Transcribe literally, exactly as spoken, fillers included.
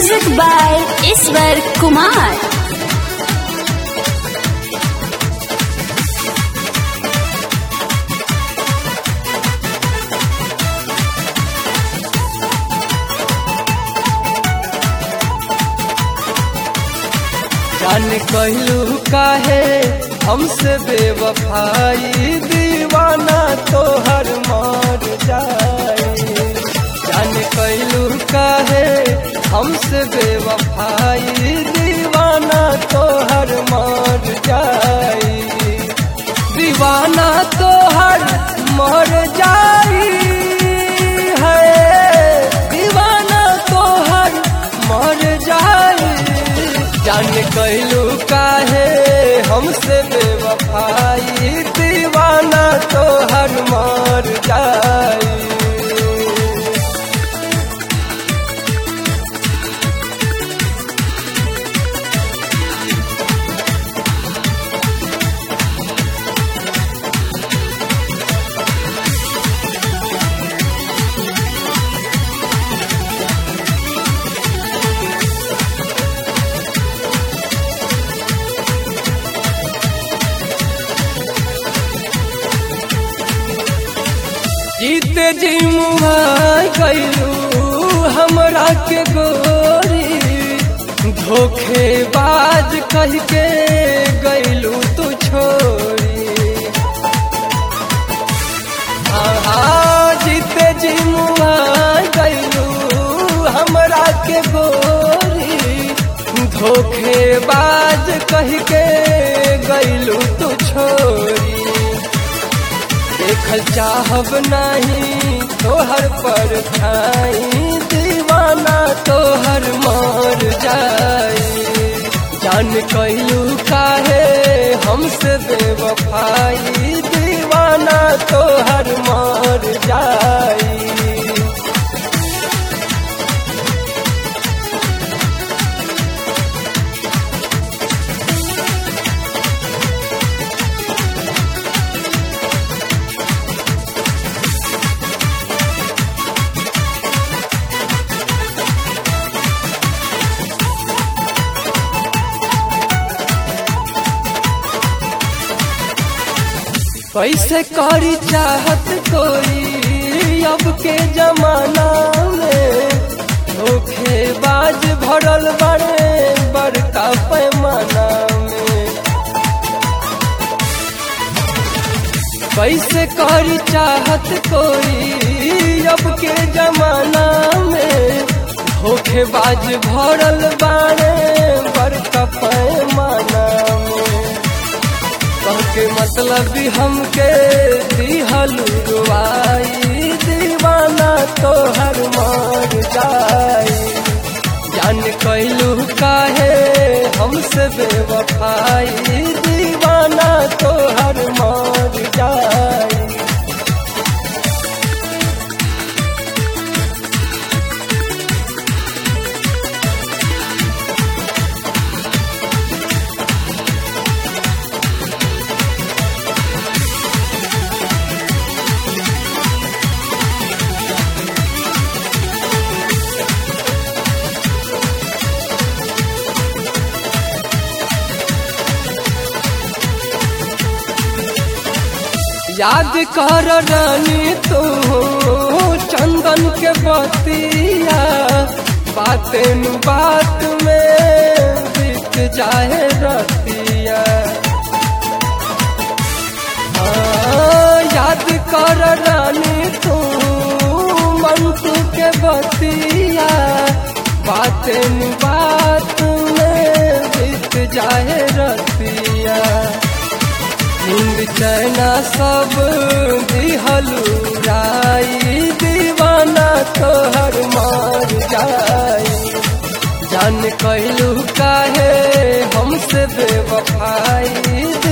Music by Iswar Kumar. जान कहलू काहे हमसे बेवफाई, दीवाना तोहर मर जाए। जान कहलू काहे हमसे बेवफाई, दीवाना तोहर मर जाए। दीवाना तोहर मर जाई है, दीवाना तोहर मर जाई। जान कहलू काहे हमसे बेवफाई, दीवाना तोहर मर जाई। जीते जी मुआ गईलू हमरा के गोरी, धोखेबाज कह के गईलू तू छोरी। हाँ जीते जी मुआ गईलू हमरा के गोरी, धोखेबाज कह के गईलू तू छोरी। देखल चाहब नहीं तोहर पर छाई, दीवाना तोहर मर जाई। जान कहलू काहे हमसे बेवफाई, दीवाना तोहर मर जाई। कैसे करी चाहत कोई अब के जमाना में, धोखेबाज भरल बड़े बड़का पैमाना में। कैसे करी चाहत कोई अब के जमाना में, धोखेबाज भरल बड़े बड़का पैमाना में। कहके मतलब हमके दिहलू रुआई, दीवाना तोहर मर जाई। जान कहलू काहे हमसे बेवफाई, दीवाना तोहर मर जाई। याद कर रानी तू चंदन के बतिया, बातें बात में बीत जाए रतिया। हाँ याद कर रानी तू मंटू के बतिया, बातें बात में बीत जाए रतिया। नींद चैना सब दिहलू राई, दीवाना तोहर मर जाई। जान कहलू काहे हमसे बेवफाई,